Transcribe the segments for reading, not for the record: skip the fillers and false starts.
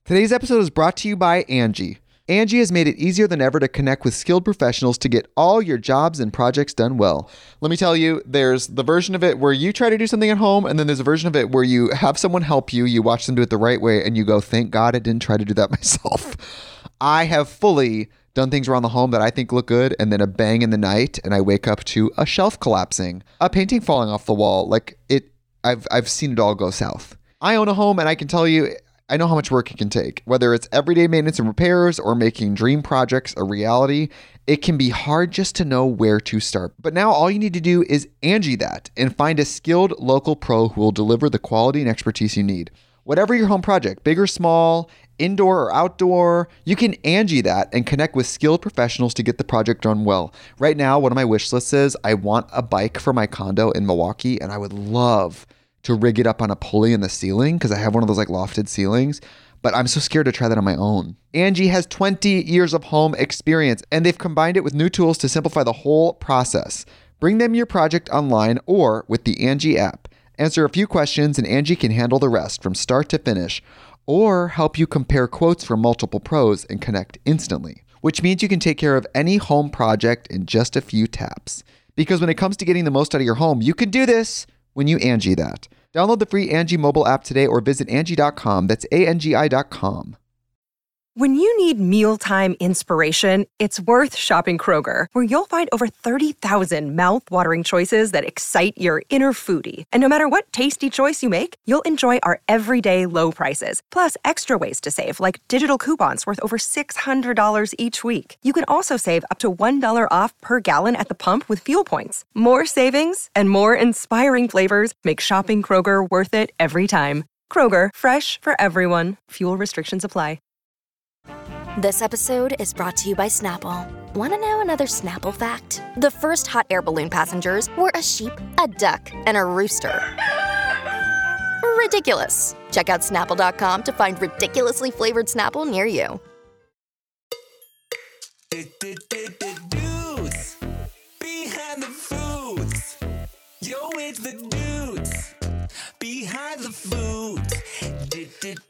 Today's episode is brought to you by Angie. Angie has made it easier than ever to connect with skilled professionals to get all your jobs and projects done well. Let me tell you, there's the version of it where you try to do something at home, and then there's a version of it where you have someone help you, you watch them do it the right way, and you go, thank God I didn't try to do that myself. I have fully done things around the home that I think look good, and then a bang in the night, and I wake up to a shelf collapsing, a painting falling off the wall. I've seen it all go south. I own a home, and I can tell you, I know how much work it can take. Whether it's everyday maintenance and repairs or making dream projects a reality, it can be hard just to know where to start. But now all you need to do is Angie that and find a skilled local pro who will deliver the quality and expertise you need. Whatever your home project, big or small, indoor or outdoor, you can Angie that and connect with skilled professionals to get the project done well. Right now, one of my wish lists is I want a bike for my condo in Milwaukee, and I would love to rig it up on a pulley in the ceiling because I have one of those like lofted ceilings, but I'm so scared to try that on my own. Angie has 20 years of home experience, and they've combined it with new tools to simplify the whole process. Bring them your project online or with the Angie app. Answer a few questions and Angie can handle the rest from start to finish, or help you compare quotes from multiple pros and connect instantly, which means you can take care of any home project in just a few taps. Because when it comes to getting the most out of your home, you can do this when you Angie that. Download the free Angie mobile app today or visit Angie.com. That's ANGI.com. When you need mealtime inspiration, it's worth shopping Kroger, where you'll find over 30,000 mouth-watering choices that excite your inner foodie. And no matter what tasty choice you make, you'll enjoy our everyday low prices, plus extra ways to save, like digital coupons worth over $600 each week. You can also save up to $1 off per gallon at the pump with fuel points. More savings and more inspiring flavors make shopping Kroger worth it every time. Kroger, fresh for everyone. Fuel restrictions apply. This episode is brought to you by Snapple. Want to know another Snapple fact? The first hot air balloon passengers were a sheep, a duck, and a rooster. Ridiculous. Check out Snapple.com to find ridiculously flavored Snapple near you. Dudes behind the foods. Yo, it's the dudes behind the foods. Dudes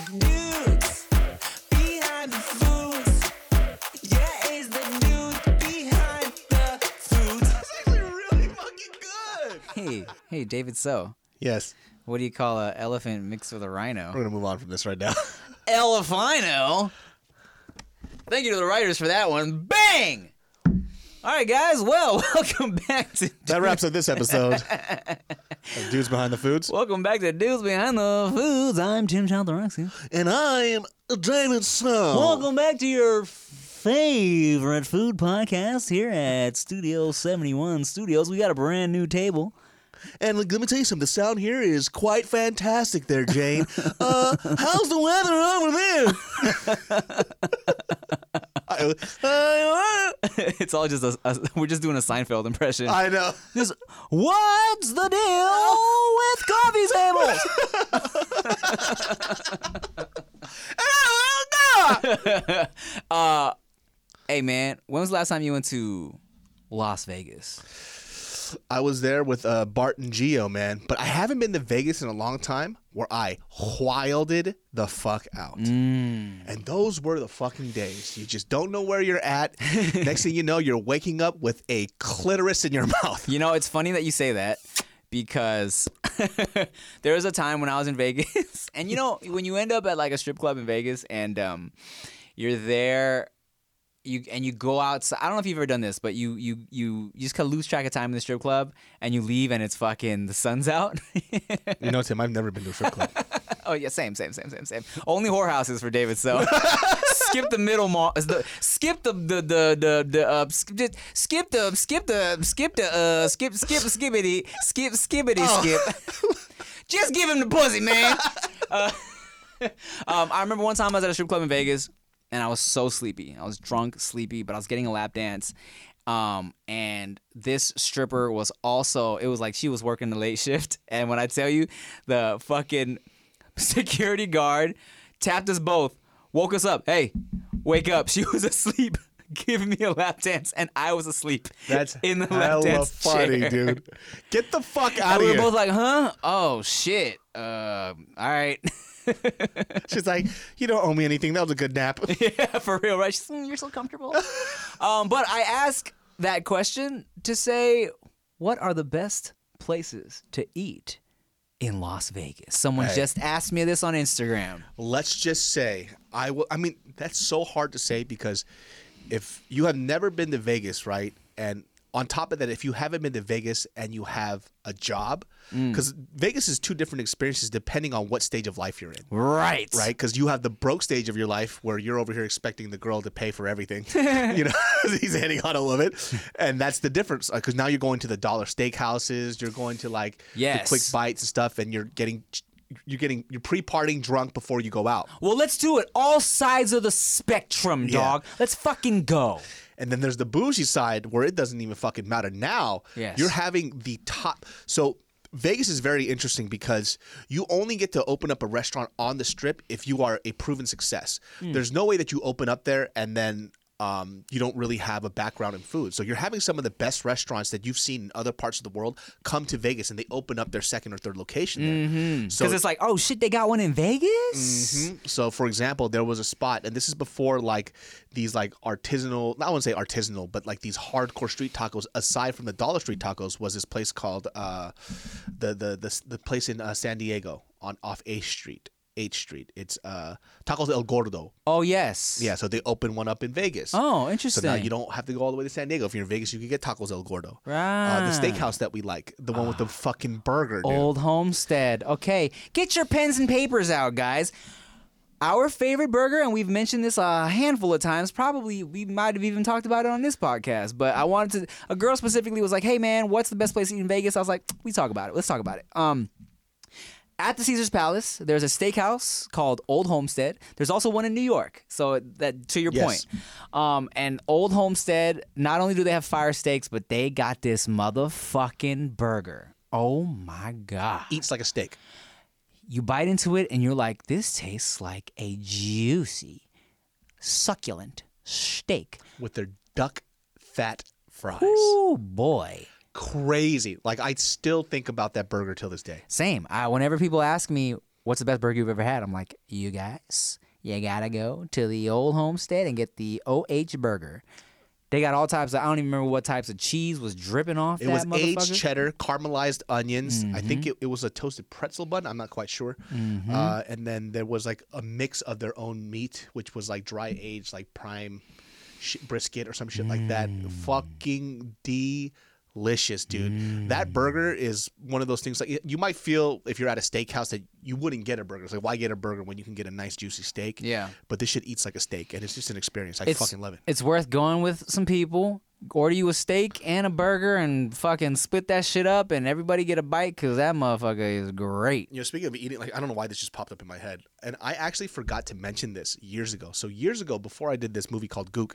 behind the foods. Yeah, it's the dude behind the foods. That's actually really fucking good. Hey, David So. Yes. What do you call an elephant mixed with a rhino? We're going to move on from this right now. Elephino? Thank you to the writers for that one. Bang! All right, guys. Well, welcome back to... That wraps up this episode of Dudes Behind the Foods. Welcome back to Dudes Behind the Foods. I'm Tim Chalderoxy. And I am David So. Welcome back to your favorite food podcast here at Studio 71 Studios. We got a brand new table. And let me tell you something. The sound here is quite fantastic there, Jane. How's the weather over there? It's all just we're just doing a Seinfeld impression. I know. Just, what's the deal with coffee tables? Hey man, when was the last time you went to Las Vegas? I was there with Bart and Gio, man. But I haven't been to Vegas in a long time where I wilded the fuck out. And those were the fucking days. You just don't know where you're at. Next thing you know, you're waking up with a clitoris in your mouth. You know, it's funny that you say that because there was a time when I was in Vegas. And you know, when you end up at like a strip club in Vegas and you're there... You go outside. I don't know if you've ever done this, but you just kind of lose track of time in the strip club, and you leave, and it's fucking the sun's out. You know, Tim, I've never been to a strip club. Oh yeah, same. Only whorehouses for David. So skip the middle mall. Skip Just give him the pussy, man. I remember one time I was at a strip club in Vegas. And I was so sleepy. I was drunk, sleepy, but I was getting a lap dance. And this stripper was also, it was like she was working the late shift. And when I tell you, the fucking security guard tapped us both, woke us up. Hey, wake up. She was asleep, giving me a lap dance, and I was asleep. That's in the lap dance funny, chair. Dude. Get the fuck out of we here. were both like, huh? Oh, shit. All right. She's like, you don't owe me anything. That was a good nap. Yeah, for real, right? She's, you're so comfortable. But I ask that question to say, what are the best places to eat in Las Vegas? Someone Hey. just asked me this on Instagram. Let's just say I mean, that's so hard to say because if you have never been to Vegas, right? And on top of that, if you haven't been to Vegas and you have a job, because Vegas is two different experiences depending on what stage of life you're in. Right. Right, because you have the broke stage of your life where you're over here expecting the girl to pay for everything. You know, he's handing out all of it, and that's the difference. Because now you're going to the dollar steakhouses, you're going to like Yes. the quick bites and stuff, and you're pre-partying drunk before you go out. Well, let's do it. All sides of the spectrum, dog. Let's fucking go. And then there's the bougie side where it doesn't even fucking matter. Now Yes. you're having the top. So Vegas is very interesting because you only get to open up a restaurant on the strip if you are a proven success. There's no way that you open up there and then you don't really have a background in food. So you're having some of the best restaurants that you've seen in other parts of the world come to Vegas and they open up their second or third location there. So Because it's like, oh shit, they got one in Vegas? So, for example, there was a spot, and this is before like these like artisanal, I wouldn't say artisanal, but like these hardcore street tacos. Aside from the dollar street tacos, was this place called the place in San Diego off 8th Street. It's Tacos El Gordo. Oh, yes. Yeah, so they opened one up in Vegas. Oh, So interesting. now you don't have to go all the way to San Diego. If you're in Vegas, you can get Tacos El Gordo. Right. The steakhouse that we like, the one with the fucking burger, dude. Old Homestead. Okay, get your pens and papers out, guys. Our favorite burger, and we've mentioned this a handful of times, probably we might have even talked about it on this podcast, but I wanted to, a girl specifically was like, hey man, what's the best place to eat in Vegas? I was like, we talk about it. Let's talk about it. At the Caesar's Palace, there's a steakhouse called Old Homestead. There's also one in New York. So that to your Yes. point. And Old Homestead, not only do they have fire steaks, but they got this motherfucking burger. Oh my God. Eats like a steak. You bite into it and you're like, this tastes like a juicy, succulent steak. With their duck fat fries. Oh boy. Crazy. Like, I still think about that burger till this day. Same. Whenever people ask me, what's the best burger you've ever had? I'm like, you guys, you gotta go to the Old Homestead and get the OH burger. They got all types of, I don't even remember what types of cheese was dripping off It that was motherfucker. aged cheddar, caramelized onions. I think it was a toasted pretzel bun. I'm not quite sure. And then there was like a mix of their own meat, which was like dry aged, like prime brisket or some shit like that. Fucking delicious, dude. That burger is one of those things. Like, you might feel if you're at a steakhouse that you wouldn't get a burger. It's like, why get a burger when you can get a nice juicy steak? Yeah. But this shit eats like a steak, and it's just an experience. I fucking love it. It's worth going with some people. Order you a steak and a burger and fucking split that shit up and everybody get a bite because that motherfucker is great. You know, speaking of eating, like, I don't know why this just popped up in my head, and I actually forgot to mention this years ago. So years ago, before I did this movie called Gook,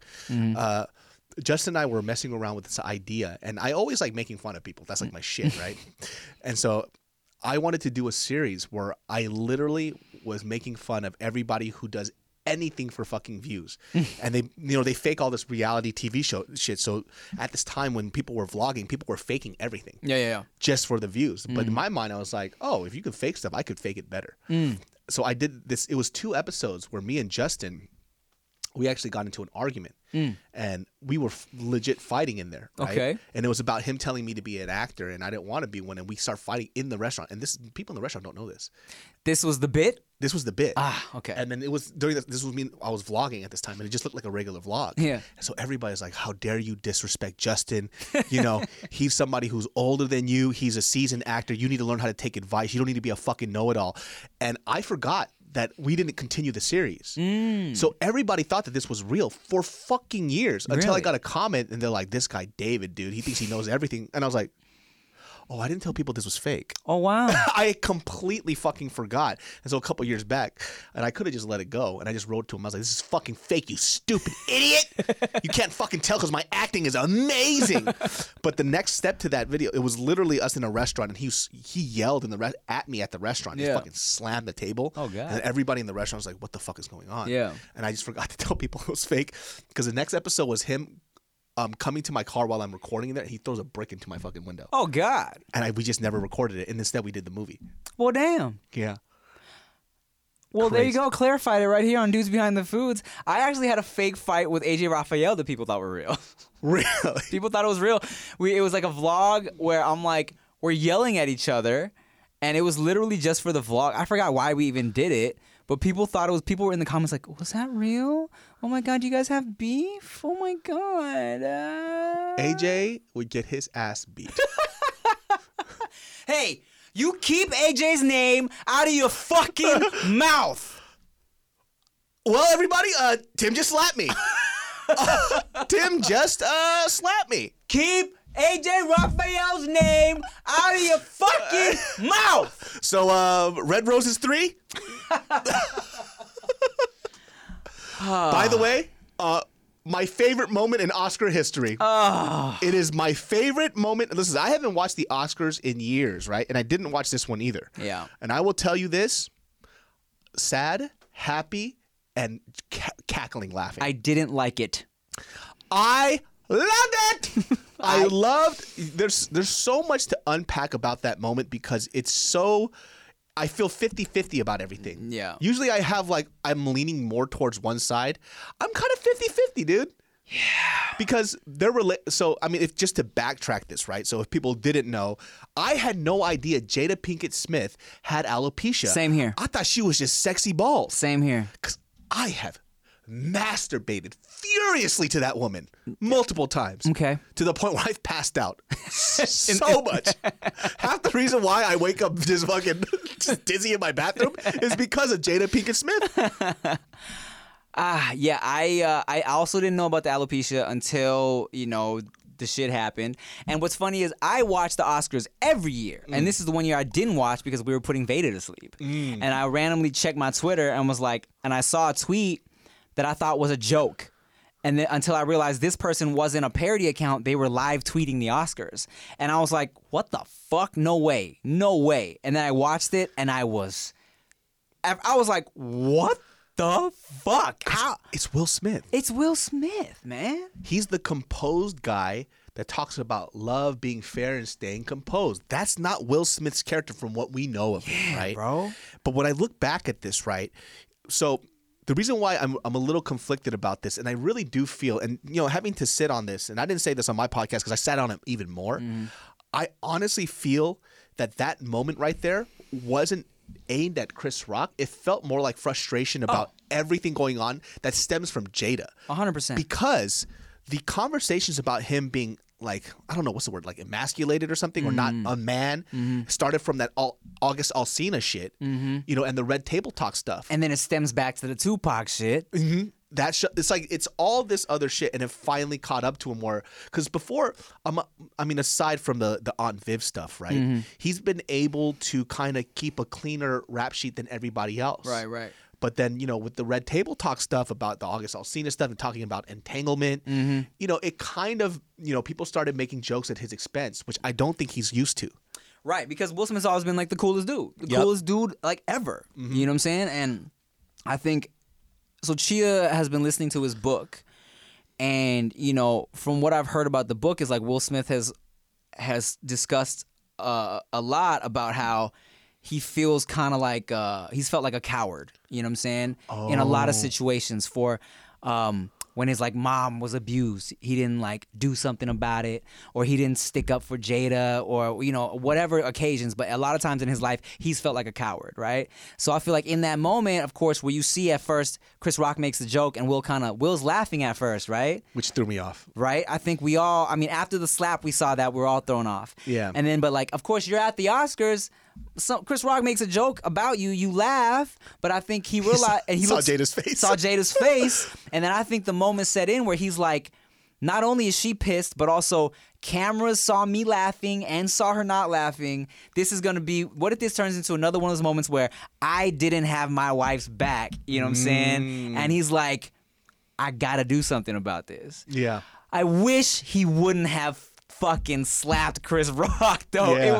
Justin and I were messing around with this idea, and I always like making fun of people. That's like my shit, right? And so I wanted to do a series where I literally was making fun of everybody who does anything for fucking views. And they fake all this reality TV show shit. So at this time when people were vlogging, people were faking everything. Yeah. Just for the views. But in my mind, I was like, oh, if you could fake stuff, I could fake it better. So I did this. It was 2 episodes where me and Justin, we actually got into an argument, and we were legit fighting in there. Right? Okay. And it was about him telling me to be an actor, and I didn't want to be one. And we start fighting in the restaurant. And people in the restaurant don't know this. This was the bit? This was the bit. Okay. And then it was during this was me. I was vlogging at this time, and it just looked like a regular vlog. Yeah. And so everybody's like, "How dare you disrespect Justin? You know, he's somebody who's older than you. He's a seasoned actor. You need to learn how to take advice. You don't need to be a fucking know-it-all." And I forgot that we didn't continue the series. So everybody thought that this was real for fucking years until I Really? got a comment, and they're like, "This guy David, dude, he thinks he knows everything." And I was like, oh, I didn't tell people this was fake. Oh, wow. I completely fucking forgot. And so a couple years back, and I could have just let it go, and I just wrote to him. I was like, this is fucking fake, you stupid idiot. You can't fucking tell because my acting is amazing. But the next step to that video, it was literally us in a restaurant, and he yelled at me at the restaurant. He Yeah. fucking slammed the table. Oh, God. And everybody in the restaurant was like, what the fuck is going on? Yeah. And I just forgot to tell people it was fake because the next episode was him coming to my car while I'm recording in there. He throws a brick into my fucking window. Oh, God. And we just never recorded it. And instead we did the movie. Well, damn. Yeah. Well, there you Crazy. go. Clarified it right here on Dudes Behind the Foods. I actually had a fake fight with AJ Raphael that people thought were real. Really? People thought it was real. It was like a vlog where I'm like, we're yelling at each other, and it was literally just for the vlog. I forgot why we even did it, but people thought it was. People were in the comments like, "Was that real? Oh my god, you guys have beef? Oh my god." AJ would get his ass beat. Hey, you keep AJ's name out of your fucking mouth. Well, everybody, Tim just slapped me. Tim just slapped me. Keep AJ Raphael's name out of your fucking mouth. So, Red Roses 3. By the way, my favorite moment in Oscar history. It is my favorite moment. Listen, I haven't watched the Oscars in years, right? And I didn't watch this one either. Yeah. And I will tell you this: sad, happy, and cackling laughing. I didn't like it. I loved it. I loved. There's so much to unpack about that moment because it's so. I feel 50-50 about everything. Yeah. Usually I have I'm leaning more towards one side. I'm kind of 50-50, dude. Yeah. Because so I mean, if just to backtrack this, right? So if people didn't know, I had no idea Jada Pinkett Smith had alopecia. Same here. I thought she was just sexy balls. Same here. Because I have masturbated furiously to that woman multiple times. Okay. To the point where I've passed out so much. Half the reason why I wake up just fucking just dizzy in my bathroom is because of Jada Pinkett Smith. Yeah, I also didn't know about the alopecia until, the shit happened. And what's funny is I watch the Oscars every year. And this is the one year I didn't watch because we were putting Veda to sleep. And I randomly checked my Twitter and was like, and I saw a tweet that I thought was a joke. And then until I realized this person wasn't a parody account, they were live tweeting the Oscars. And I was like, what the fuck? No way. No way. And then I watched it and I was like, what the fuck? How? It's Will Smith. It's Will Smith, man. He's the composed guy that talks about love, being fair, and staying composed. That's not Will Smith's character from what we know of him, right? Bro. But when I look back at this, right, so the reason why I'm a little conflicted about this, and I really do feel, and having to sit on this, and I didn't say this on my podcast because I sat on it even more. I honestly feel that moment right there wasn't aimed at Chris Rock. It felt more like frustration about everything going on that stems from Jada. 100%. Because the conversations about him being I don't know what's the word, emasculated or something, or not a man, started from that August Alsina shit, and the Red Table Talk stuff. And then it stems back to the Tupac shit. It's all this other shit, and it finally caught up to him more. Because before, aside from the Aunt Viv stuff, right? He's been able to kind of keep a cleaner rap sheet than everybody else. Right. But then, with the Red Table Talk stuff about the August Alsina stuff and talking about entanglement, it kind of, people started making jokes at his expense, which I don't think he's used to. Right, because Will Smith's always been the coolest dude. Coolest dude ever. You know what I'm saying? And I think, so Chia has been listening to his book, and, from what I've heard about the book is Will Smith has discussed a lot about how he feels kind of he's felt like a coward, you know what I'm saying? In a lot of situations for when his mom was abused, he didn't do something about it, or he didn't stick up for Jada, or whatever occasions. But a lot of times in his life, he's felt like a coward, right? So I feel like in that moment, of course, where you see at first Chris Rock makes the joke and Will's laughing at first, right? Which threw me off. Right? I think we all, after the slap, we saw that we were all thrown off. Yeah. And then, but of course, you're at the Oscars. So Chris Rock makes a joke about you. You laugh, but I think he realized, and he saw Jada's face. Saw Jada's face, and then I think the moment set in where he's like, not only is she pissed, but also cameras saw me laughing and saw her not laughing. This is gonna be, what if this turns into another one of those moments where I didn't have my wife's back? You know what I'm saying? And he's like, I gotta do something about this. Yeah. I wish he wouldn't have fucking slapped Chris Rock though. Yeah.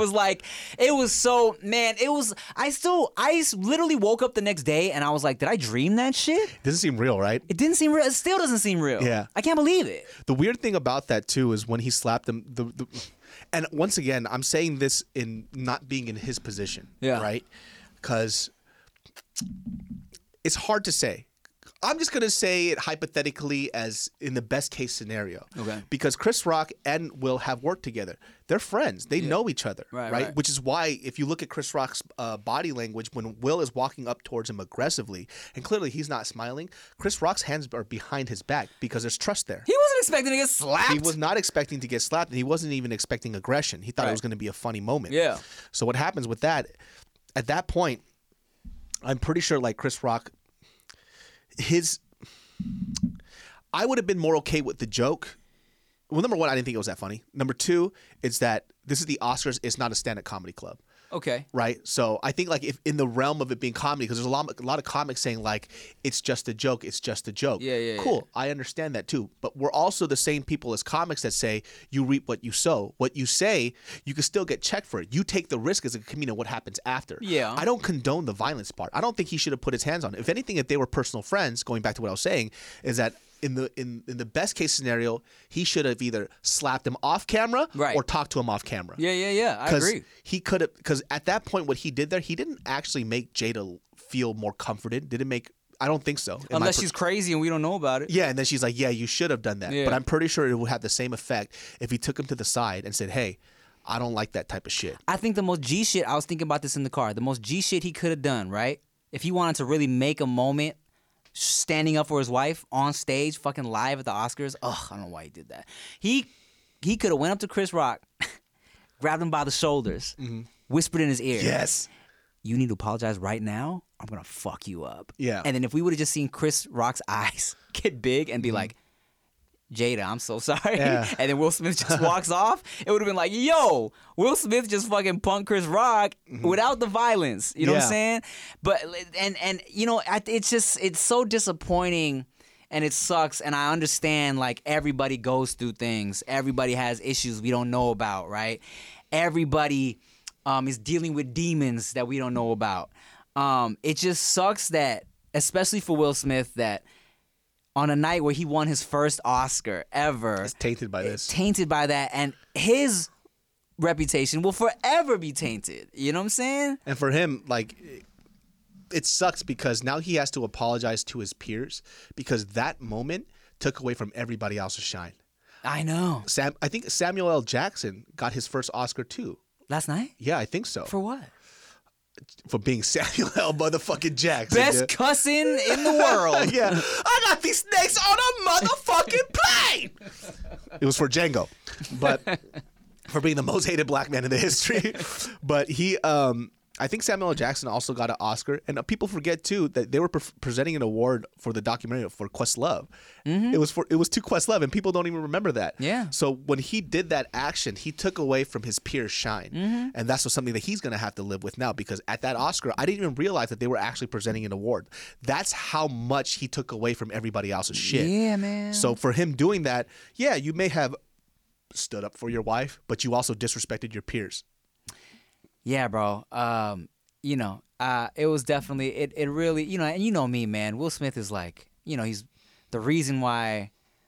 I literally woke up the next day and I was like, did I dream that shit? Doesn't seem real, right? It didn't seem real. It still doesn't seem real. Yeah. I can't believe it. The weird thing about that too is when he slapped him, and once again, I'm saying this in not being in his position, Yeah. right? Because it's hard to say. I'm just gonna say it hypothetically as in the best case scenario. Okay. Because Chris Rock and Will have worked together. They're friends. They know each other. Right. Which is why if you look at Chris Rock's body language when Will is walking up towards him aggressively, and clearly he's not smiling, Chris Rock's hands are behind his back because there's trust there. He wasn't expecting to get slapped. He was not expecting to get slapped, and he wasn't even expecting aggression. He thought it was going to be a funny moment. Yeah. So what happens with that? At that point, I'm pretty sure like Chris Rock, I would have been more okay with the joke. Well, number one, I didn't think it was that funny. Number two, it's that this is the Oscars. It's not a stand-up comedy club. Okay. Right. So I think like if in the realm of it being comedy, because there's a lot of comics saying like it's just a joke, it's just a joke. Yeah. Cool. I understand that too. But we're also the same people as comics that say you reap what you sow. What you say, you can still get checked for it. You take the risk as a comedian. What happens after? Yeah. I don't condone the violence part. I don't think he should have put his hands on it. If anything, if they were personal friends, going back to what I was saying, is that in the best case scenario, he should have either slapped him off camera Right. or talked to him off camera. Yeah. I agree. He could have, because at that point, what he did there, he didn't actually make Jada feel more comforted. Didn't make, I don't think so. Unless she's crazy and we don't know about it. Yeah, and then she's like, yeah, you should have done that. Yeah. But I'm pretty sure it would have the same effect if he took him to the side and said, hey, I don't like that type of shit. I think the most G shit, I was thinking about this in the car, the most G shit he could have done, right? If he wanted to really make a moment standing up for his wife on stage, fucking live at the Oscars, I don't know why he did that. He could have went up to Chris Rock, grabbed him by the shoulders, whispered in his ear. Yes. You need to apologize right now. I'm going to fuck you up. Yeah. And then if we would have just seen Chris Rock's eyes get big and be like, Jada, I'm so sorry. Yeah. And then Will Smith just walks off. It would have been like, yo, Will Smith just fucking punked Chris Rock without the violence. You know what I'm Yeah. saying? But, and you know, it's so disappointing and it sucks. And I understand, like, everybody goes through things. Everybody has issues we don't know about, right? Everybody is dealing with demons that we don't know about. It just sucks that, especially for Will Smith, that on a night where he won his first Oscar ever, It's tainted by this. tainted by that, and his reputation will forever be tainted. You know what I'm saying? And for him, like, it sucks because now he has to apologize to his peers because that moment took away from everybody else's shine. I know. I think Samuel L. Jackson got his first Oscar too. Last night? Yeah, I think so. For what? For being Samuel L. motherfucking Jackson. Best dude. cussing in the world. Yeah, I got these snakes on a motherfucking plane. It was for Django, but for being the most hated black man in the history. But he, I think Samuel L. Jackson also got an Oscar, and people forget too that they were presenting an award for the documentary for Questlove. It was to Questlove, and people don't even remember that. Yeah. So when he did that action, he took away from his peers' shine, and that's something that he's gonna have to live with now. Because at that Oscar, I didn't even realize that they were actually presenting an award. That's how much he took away from everybody else's shit. Yeah, man. So for him doing that, yeah, you may have stood up for your wife, but you also disrespected your peers. Yeah, bro. You know, it was definitely it really, you know, and you know me, man. Will Smith is like, you know, he's the reason why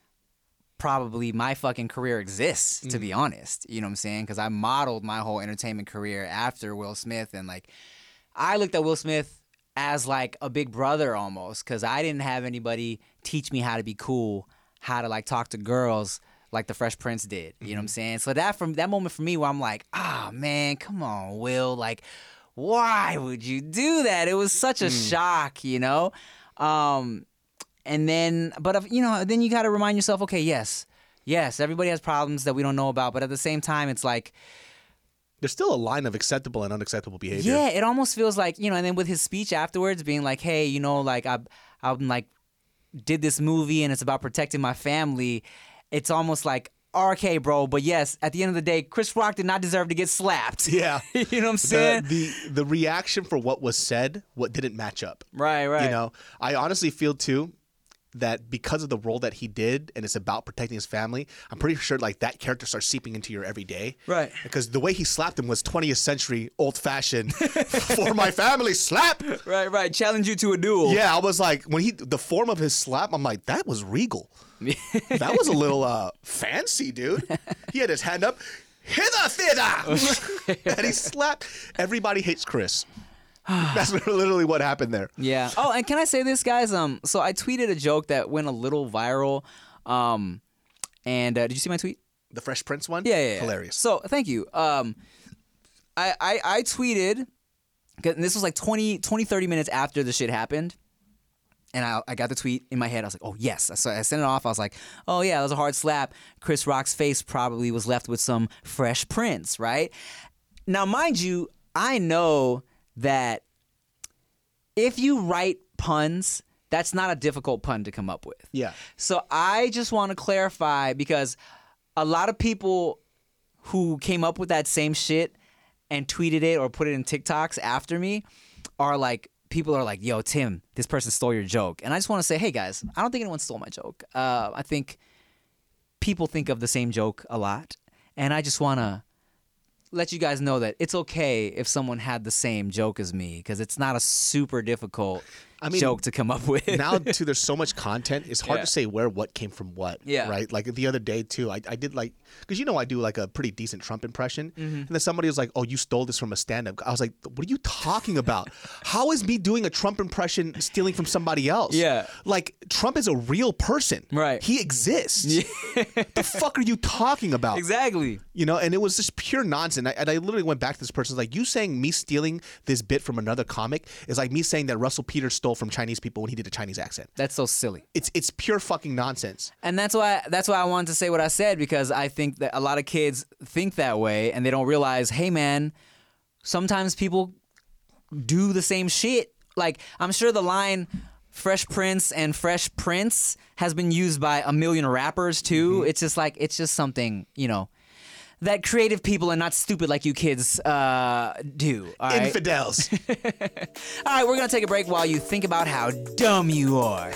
probably my fucking career exists, to be honest. You know what I'm saying? Because I modeled my whole entertainment career after Will Smith, and like I looked at Will Smith as like a big brother almost, because I didn't have anybody teach me how to be cool, how to like talk to girls like the Fresh Prince did. You know what I'm saying? So that moment for me where I'm like, man, come on, Will, like, why would you do that? It was such a shock, you know? And then, but, you know, then you got to remind yourself, okay, yes, everybody has problems that we don't know about, but at the same time, it's like, There's still a line of acceptable and unacceptable behavior. yeah, it almost feels like, you know, and then with his speech afterwards being like, hey, you know, like, I'm like, did this movie and it's about protecting my family. It's almost like, okay, bro, but yes, at the end of the day, Chris Rock did not deserve to get slapped. Yeah. You know what I'm saying? The reaction for what was said, what didn't match up. Right. You know, I honestly feel too that because of the role that he did and it's about protecting his family, I'm pretty sure like that character starts seeping into your everyday. Right. Because the way he slapped him was 20th century old fashioned for my family slap. Right. Challenge you to a duel. Yeah, I was like, when the form of his slap, I'm like, that was regal. That was a little fancy, dude. He had his hand up, hither, thither, and he slapped. Everybody hates Chris. That's literally what happened there. Yeah. Oh, and can I say this, guys? So I tweeted a joke that went a little viral. And did you see my tweet? The Fresh Prince one? Yeah. Hilarious. So thank you. I tweeted, 'cause this was like 30 minutes after the shit happened. And I got the tweet in my head. I was like, oh, yes. So I sent it off. I was like, oh, yeah, that was a hard slap. Chris Rock's face probably was left with some Fresh Prince, right? Now, mind you, I know that if you write puns, that's not a difficult pun to come up with. Yeah. So I just want to clarify, because a lot of people who came up with that same shit and tweeted it or put it in TikToks after me are like, people are like, yo, Tim, this person stole your joke. And I just want to say, hey, guys, I don't think anyone stole my joke. I think people think of the same joke a lot. And I just want to let you guys know that it's okay if someone had the same joke as me, because it's not a super difficult joke to come up with. Now, too, there's so much content. It's hard Yeah. to say what came from what. Yeah. Right? Like the other day, too, I did like, because I do like a pretty decent Trump impression. And then somebody was like, oh, you stole this from a stand-up. I was like, what are you talking about? How is me doing a Trump impression stealing from somebody else? Yeah. Like, Trump is a real person. Right. He exists. The fuck are you talking about? Exactly. And it was just pure nonsense. And I literally went back to this person. Like, you saying me stealing this bit from another comic is like me saying that Russell Peters stole from Chinese people when he did a Chinese accent. That's so silly. It's pure fucking nonsense. And that's why I wanted to say what I said, because I think that a lot of kids think that way and they don't realize, hey man, sometimes people do the same shit. Like, I'm sure the line Fresh Prince and Fresh Prince has been used by a million rappers too. It's just like, it's just something, that creative people are not stupid like you kids do. All right? Infidels. All right, we're going to take a break while you think about how dumb you are.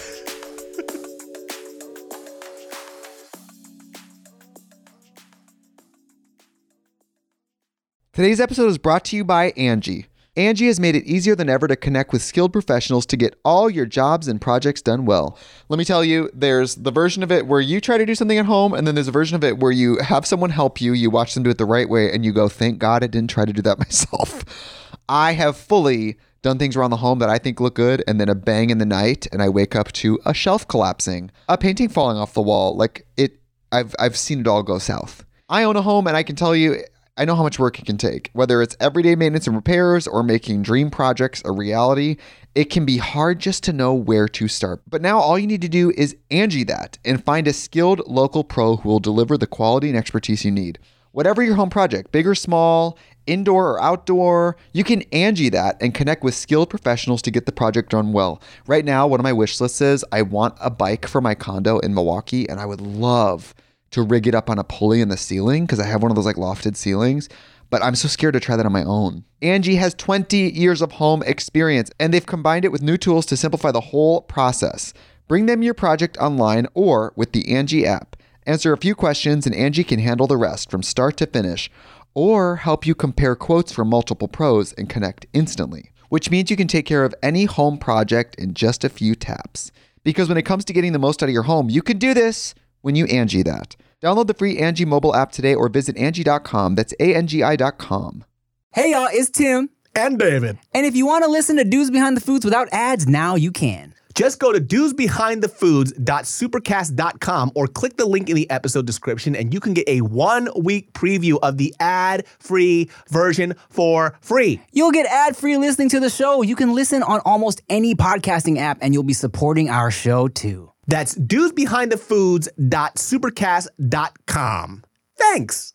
Today's episode is brought to you by Angie. Angie has made it easier than ever to connect with skilled professionals to get all your jobs and projects done well. Let me tell you, there's the version of it where you try to do something at home, and then there's a version of it where you have someone help you, you watch them do it the right way, and you go, thank God I didn't try to do that myself. I have fully done things around the home that I think look good, and then a bang in the night, and I wake up to a shelf collapsing, a painting falling off the wall. Like, I've seen it all go south. I own a home, and I can tell you, I know how much work it can take. Whether it's everyday maintenance and repairs or making dream projects a reality, it can be hard just to know where to start. But now all you need to do is Angie that and find a skilled local pro who will deliver the quality and expertise you need. Whatever your home project, big or small, indoor or outdoor, you can Angie that and connect with skilled professionals to get the project done well. Right now, one of my wish lists is I want a bike for my condo in Milwaukee, and I would love to rig it up on a pulley in the ceiling because I have one of those like lofted ceilings, but I'm so scared to try that on my own. Angie has 20 years of home experience, and they've combined it with new tools to simplify the whole process. Bring them your project online or with the Angie app. Answer a few questions and Angie can handle the rest from start to finish, or help you compare quotes from multiple pros and connect instantly, which means you can take care of any home project in just a few taps. Because when it comes to getting the most out of your home, you can do this when you Angie that. Download the free Angie mobile app today or visit Angie.com. That's ANGI.com. Hey y'all, it's Tim. And David. And if you want to listen to Dudes Behind the Foods without ads, now you can. Just go to dudesbehindthefoods.supercast.com or click the link in the episode description and you can get a 1-week preview of the ad-free version for free. You'll get ad-free listening to the show. You can listen on almost any podcasting app, and you'll be supporting our show too. That's dudesbehindthefoods.supercast.com. Thanks.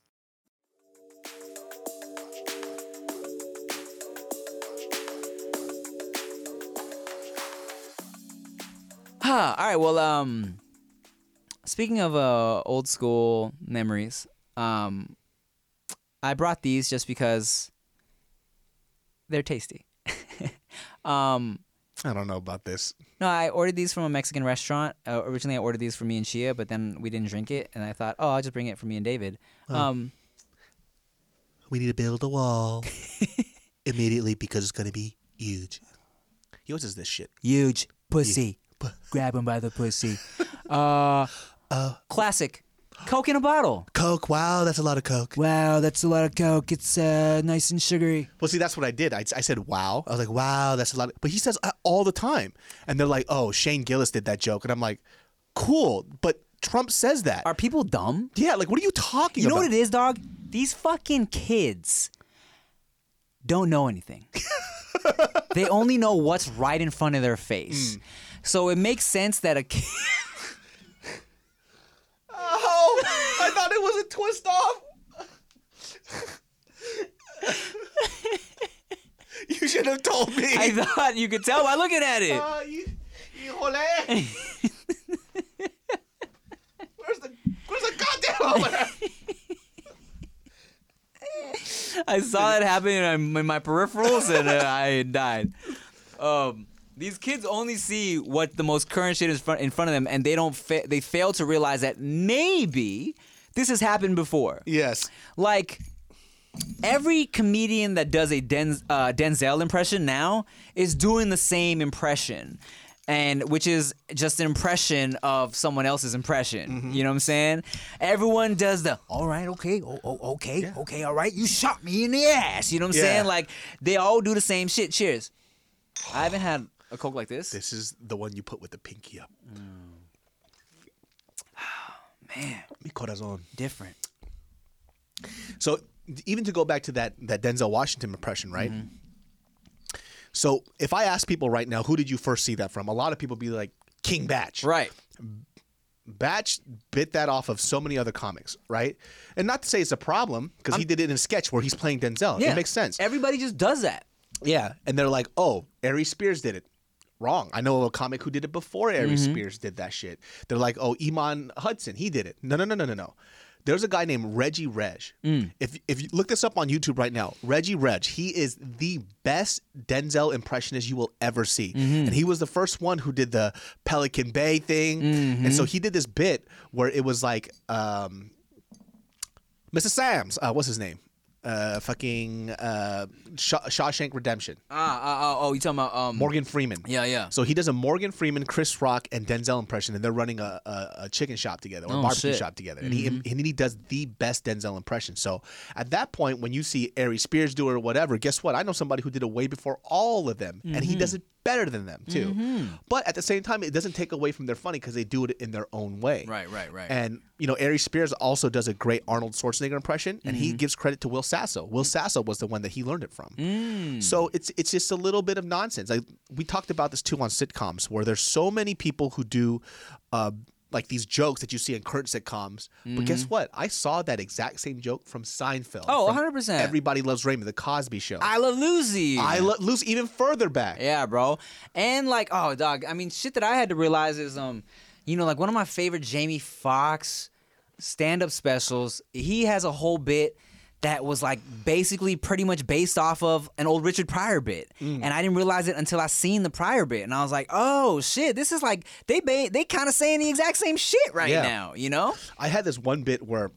All right, well, speaking of old school memories, I brought these just because they're tasty. I don't know about this. No, I ordered these from a Mexican restaurant. Originally, I ordered these for me and Shia, but then we didn't drink it, and I thought, oh, I'll just bring it for me and David. We need to build a wall immediately because it's going to be huge. Yours is this shit. Huge pussy. Grab him by the pussy. Classic. Coke in a bottle. Coke. Wow, that's a lot of Coke. Wow, that's a lot of Coke. It's nice and sugary. Well, see, that's what I did. I said, wow. I was like, wow, that's a lot. But he says all the time. And they're like, oh, Shane Gillis did that joke. And I'm like, cool. But Trump says that. Are people dumb? Yeah, like, what are you talking You about? know what it is, dog? These fucking kids don't know anything. They only know what's right in front of their face. So it makes sense that a kid... Oh, I thought it was a twist off. You should have told me. I thought you could tell by looking at it. Híjole. Where's the goddamn over? I saw it happen in my peripherals and I died. These kids only see what the most current shit is in front of them, and they fail to realize that maybe this has happened before. Yes. Like, every comedian that does a Denzel impression now is doing the same impression, and which is just an impression of someone else's impression. You know what I'm saying? Everyone does the, all right, okay, okay, all right, you shot me in the ass. You know what I'm saying? Like, they all do the same shit. Cheers. I haven't had a Coke like this. This is the one you put with the pinky up. Man, Mi corazón. different. So even to go back to that Denzel Washington impression, right? So if I ask people right now, who did you first see that from? A lot of people be like, King Batch. Right. Batch bit that off of so many other comics, right? And not to say it's a problem, because he did it in a sketch where he's playing Denzel. Yeah. It makes sense. Everybody just does that. Yeah. And they're like, oh, Ari Spears did it. Wrong. I know a comic who did it before Ari Spears did that shit. They're like, oh, Iman Hudson, he did it. No. There's a guy named Reggie Reg. If you look this up on YouTube right now, Reggie Reg, he is the best Denzel impressionist you will ever see. And he was the first one who did the Pelican Bay thing. And so he did this bit where it was like Mr. Sam's, what's his name? Shawshank Redemption. You talking about Morgan Freeman. Yeah. So he does a Morgan Freeman, Chris Rock, and Denzel impression, and they're running a chicken shop together or a barbecue shit. shop together. And he does the best Denzel impression. So at that point, when you see Ari Spears do it or whatever, guess what? I know somebody who did it way before all of them, and he does it better than them too. But at the same time, it doesn't take away from their funny because they do it in their own way. Right. And you know, Ari Spears also does a great Arnold Schwarzenegger impression, and he gives credit to Will Sasso. Will Sasso was the one that he learned it from. So it's just a little bit of nonsense. We talked about this too on sitcoms, where there's so many people who do like these jokes that you see in current sitcoms. But guess what? I saw that exact same joke from Seinfeld. Oh, from 100%. Everybody Loves Raymond, The Cosby Show. I Love Lucy. Lucy even further back. Yeah, bro. And like, oh, dog. I mean, shit that I had to realize is, you know, like one of my favorite Jamie Foxx stand-up specials. He has a whole bit that was like basically pretty much based off of an old Richard Pryor bit, and I didn't realize it until I seen the Pryor bit, and I was like, oh shit, this is like they kind of saying the exact same shit right now, you know? I had this one bit where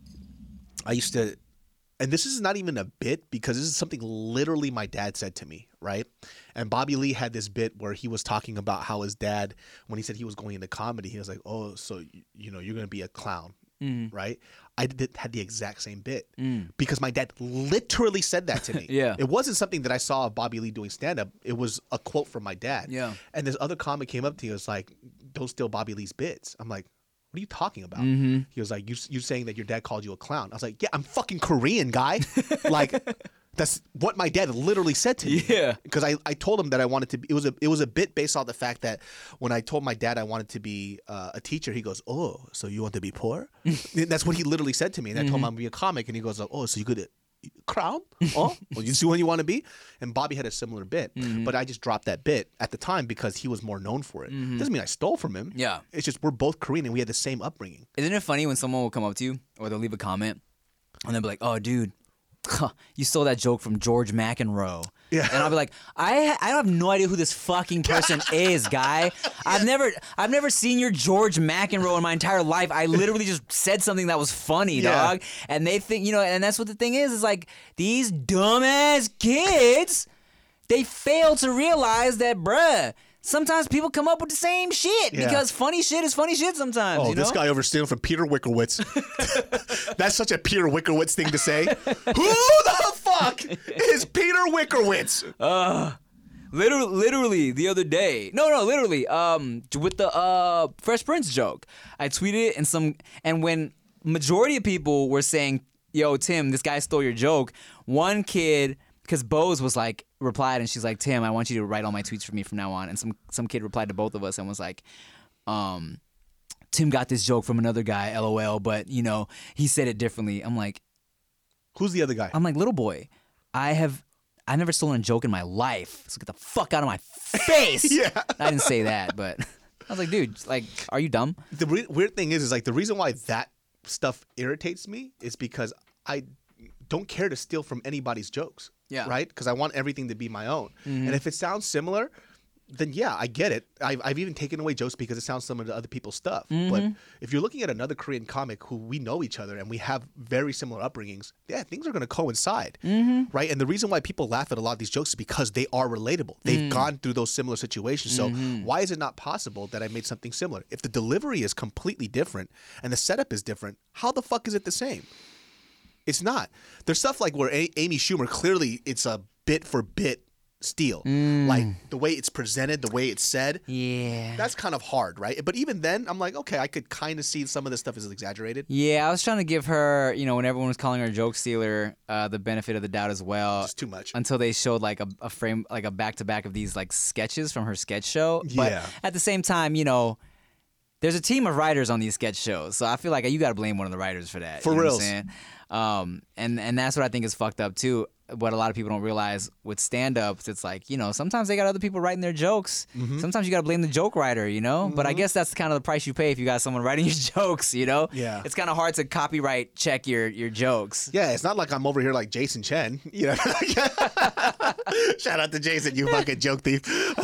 I used to, and this is not even a bit because this is something literally my dad said to me, right? And Bobby Lee had this bit where he was talking about how his dad, when he said he was going into comedy, he was like, oh, so you know, you're going to be a clown. Right? I had the exact same bit because my dad literally said that to me. Yeah. It wasn't something that I saw of Bobby Lee doing stand-up. It was a quote from my dad. Yeah. And this other comic came up to me. It was like, don't steal Bobby Lee's bits. I'm like, what are you talking about? He was like, you saying that your dad called you a clown. I was like, yeah, I'm fucking Korean, guy. Like, that's what my dad literally said to me. Yeah. Because I told him that I wanted to be, it was a bit based on the fact that when I told my dad I wanted to be a teacher, he goes, oh, so you want to be poor? That's what he literally said to me. And I told him I'm going to be a comic. And he goes, oh, so you could crown? Oh, well, you see what you want to be? And Bobby had a similar bit. But I just dropped that bit at the time because he was more known for it. Doesn't mean I stole from him. Yeah. It's just we're both Korean and we had the same upbringing. Isn't it funny when someone will come up to you or they'll leave a comment and they'll be like, oh, dude, you stole that joke from George McEnroe. Yeah. And I'll be like, I have no idea who this fucking person is, guy. I've never seen your George McEnroe in my entire life. I literally just said something that was funny, dog. And they think, you know, and that's what the thing is like these dumbass kids, they fail to realize that, bruh, sometimes people come up with the same shit Yeah. because funny shit is funny shit sometimes. Oh, you this know? guy over stealing from Peter Wickerwitz. That's such a Peter Wickerwitz thing to say. Who the fuck is Peter Wickerwitz? Literally the other day. No, literally. With the Fresh Prince joke, I tweeted it and when majority of people were saying, "Yo, Tim, this guy stole your joke," one kid, because Bose was like replied and she's like, "Tim, I want you to write all my tweets for me from now on." And some kid replied to both of us and was like, "Tim got this joke from another guy, LOL, but you know he said it differently." I'm like, Who's the other guy? little boy, I've never stolen a joke in my life, so get the fuck out of my face. Yeah. I didn't say that, but I was like, dude, like, are you dumb? The weird thing is like the reason why that stuff irritates me is because I don't care to steal from anybody's jokes. Yeah. Right? Because I want everything to be my own. And if it sounds similar, then yeah, I get it. I've even taken away jokes because it sounds similar to other people's stuff. But if you're looking at another Korean comic who we know each other and we have very similar upbringings, yeah, things are going to coincide, right? And the reason why people laugh at a lot of these jokes is because they are relatable. They've gone through those similar situations. So why is it not possible that I made something similar? If the delivery is completely different and the setup is different, how the fuck is it the same? It's not. There's stuff like where Amy Schumer, clearly it's a bit for bit steal. Like the way it's presented, the way it's said. Yeah. That's kind of hard, right? But even then, I'm like, okay, I could kind of see some of this stuff is exaggerated. Yeah, I was trying to give her, you know, when everyone was calling her a joke stealer, the benefit of the doubt as well. Just too much. Until they showed like a frame, like a back-to-back of these like sketches from her sketch show. But Yeah. at the same time, you know, there's a team of writers on these sketch shows, so I feel like you got to blame one of the writers for that. For you know reals. what I'm saying? And that's what I think is fucked up too. What a lot of people don't realize with stand-ups, it's like, you know, sometimes they got other people writing their jokes. Sometimes you got to blame the joke writer, you know? But I guess that's kind of the price you pay if you got someone writing your jokes, you know? Yeah. It's kind of hard to copyright check your jokes. Yeah, it's not like I'm over here like Jason Chen. You know? Shout out to Jason, you fucking joke thief.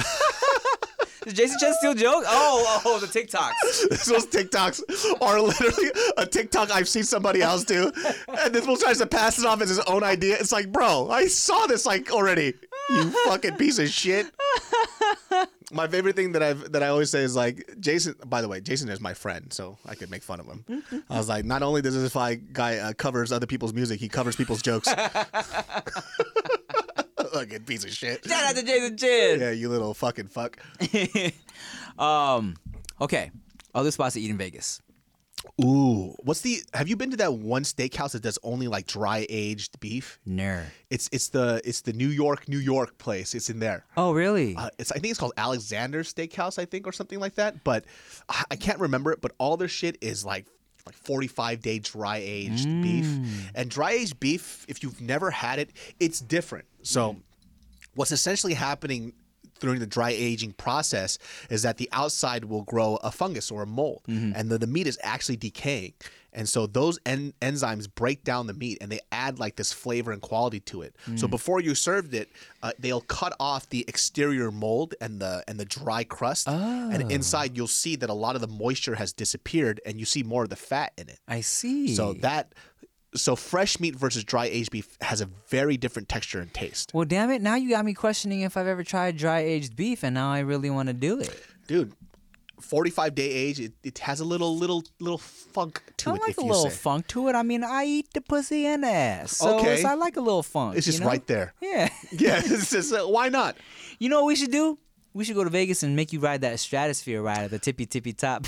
Does Jason Chen steal jokes? Oh, the TikToks. Those TikToks are literally a TikTok I've seen somebody else do. And this fool tries to pass it off as his own idea. It's like, bro, I saw this like already. You fucking piece of shit. My favorite thing that I always say is like, Jason, by the way, Jason is my friend, so I could make fun of him. I was like, not only does this guy covers other people's music, he covers people's jokes. Fucking piece of shit. Shout out to Jason Chen. Yeah, you little fucking fuck. Okay. Other spots to eat in Vegas. Ooh, have you been to that one steakhouse that does only like dry aged beef? No. It's the New York place. It's in there. Oh, really? I think it's called Alexander's Steakhouse, I think, or something like that. But I can't remember it. But all their shit is like 45-day dry aged beef. And dry aged beef, if you've never had it, it's different. So what's essentially happening during the dry aging process is that the outside will grow a fungus or a mold, and the meat is actually decaying. And so those enzymes break down the meat and they add like this flavor and quality to it. So before you served it, they'll cut off the exterior mold and the dry crust. And inside you'll see that a lot of the moisture has disappeared and you see more of the fat in it. I see. So fresh meat versus dry aged beef has a very different texture and taste. Well, damn it. Now you got me questioning if I've ever tried dry aged beef, and now I really want to do it. Dude, 45-day age, it has a little funk to I it. like if a you little say. funk to it. I mean, I eat the pussy and ass. So Okay. I like a little funk. It's just you know? right there. Yeah. Yeah, it's just, why not? You know what we should do? We should go to Vegas and make you ride that stratosphere ride at the tippy top.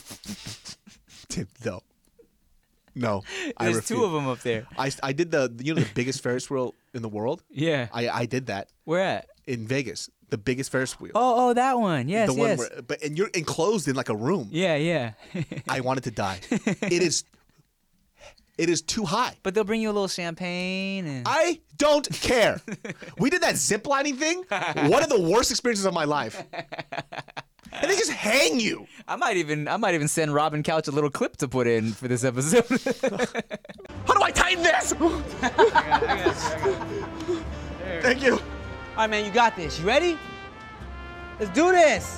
No, I There's refuse. two of them up there. I did the biggest Ferris wheel in the world. Yeah. I did that Where at? in Vegas. The biggest Ferris wheel. Oh, that one. Yes, the one yes. where, and you're enclosed in like a room. Yeah. I wanted to die. It is too high. But they'll bring you a little champagne and I don't care. We did that zip lining thing. One of the worst experiences of my life. And they just hang you. I might even send Robin Couch a little clip to put in for this episode. How do I tighten this? Thank you. All right, man, you got this. You ready? Let's do this.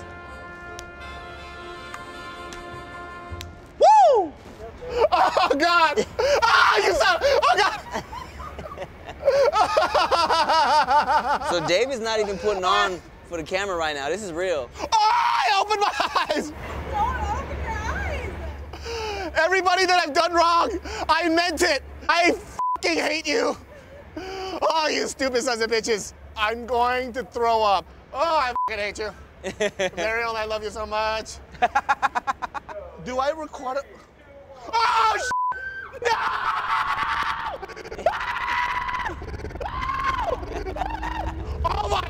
Woo! Oh God! Ah, you saw! Oh God! So David's not even putting on for the camera right now. This is real. Oh, I opened my eyes. Don't open your eyes. Everybody that I've done wrong, I meant it. I fucking hate you. Oh, you stupid sons of bitches. I'm going to throw up. Oh, I fucking hate you. Mariel, I love you so much. Do I record it? Oh, no! Oh my